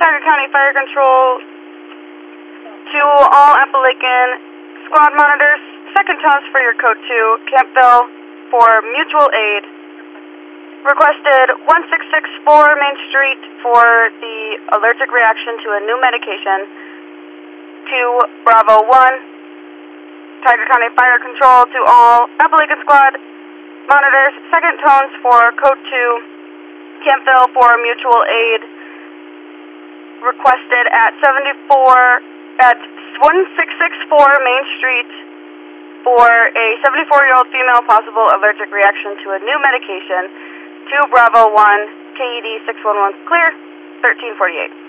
Tiger County Fire Control to all Appalachian squad monitors. Second tones for your code 2, Campbell for mutual aid. Requested 1664 Main Street for the allergic reaction to a new medication. 2 Bravo 1, Tiger County Fire Control to all Appalachian squad monitors. Second tones for code 2, Campbell for mutual aid. Requested at 1664 Main Street for a 74-year-old female possible allergic reaction to a new medication. 2 Bravo 1, KED 611 clear, 1348.